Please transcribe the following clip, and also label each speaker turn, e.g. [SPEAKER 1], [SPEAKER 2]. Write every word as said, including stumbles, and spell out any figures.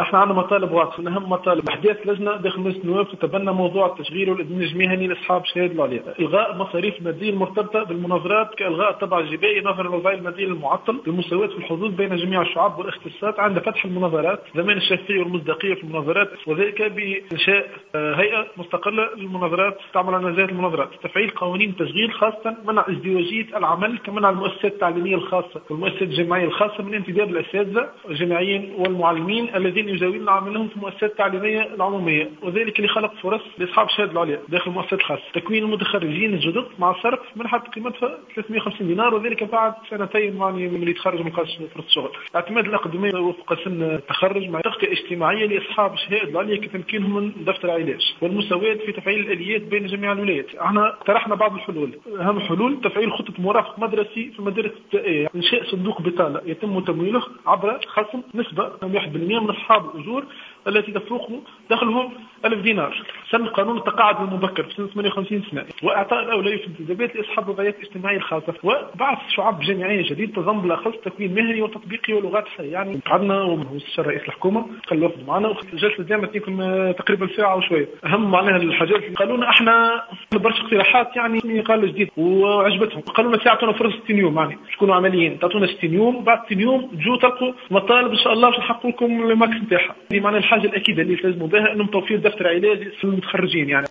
[SPEAKER 1] احنا عندنا مطالب واضحه، من اهم مطالب احداث لجنه داخل مجلس النواب تتبنى موضوع التشغيل والادماج المهني لاصحاب الشهاده العليا، الغاء المصاريف الماديه المرتبطه بالمناظرات كالغاء الطبع الجبائي نظرا للوضع المادي المعطل، بالمساواه في الحظوظ بين جميع الشعب والاختصاصات عند فتح المناظرات، ضمان الشفافيه والمصداقيه في المناظرات، وذلك بانشاء هيئه مستقله للمناظرات تعمل على نزاهه المناظرات، تفعيل قوانين التشغيل خاصه منع ازدواجيه العمل كمنع المؤسسات التعليميه الخاصه والمؤسسات الجامعيه الخاصه من انتداب الاساتذه الجامعيين والمعلمين الذين يزاولون عملهم في المؤسسات التعليميه العموميه، وذلك لخلق فرص لاصحاب الشهاده العليا داخل المؤسسات الخاصه، تكوين المتخرجين الجدد مع صرف منحه قيمتها ثلاثمئة وخمسين دينار وذلك بعد سنتين يعني من يتخرج من فرص الشغل، اعتماد الاقدميه وفق سن التخرج مع تغطيه اجتماعيه لاصحاب الشهاده العليا كتمكينهم من دفتر علاج، والمساواه في تفعيل الاليات بين جميع الولايات. احنا اقترحنا بعض الحلول، اهم الحلول تفعيل خطه مرافق مدرسي في المدارس الابتدائيه، انشاء صندوق بطاله يتم تمويله عبر خصم نسبه واحد بالمئة من اصحاب الاجور التي تفوق دخلهم ألف دينار، سن قانون التقاعد المبكر في سنة ثمانية وخمسين سنة، وإعطاء الأولوية في الانتدابات لأصحاب الوضعيات الاجتماعية الخاصة، وبعث شعب جامعية جديد تضم بالأخص تكوين مهني وتطبيقي ولغات حية. يعني قعدنا ومستشار رئيس الحكومة خلوا وفد معنا وجلسة الجامعة تكون تقريبا ساعة وشوية. أهم معناها الحاجات اللي قالوا لنا احنا برشا اقتراحات يعني قال جديد وعجبتهم، قالوا لنا ساعتنا فرصة ستين يوم يعني تكونوا عمليين، تعطونا ستين يوم، بعد ستين يوم تجوا تلقوا مطالب إن شاء الله باش نحقق لكم الماكس نتاعها. دي معناها الحاجة الأكيدة اللي لازم بها انهم توفير دفتر علاجي للمتخرجين يعني.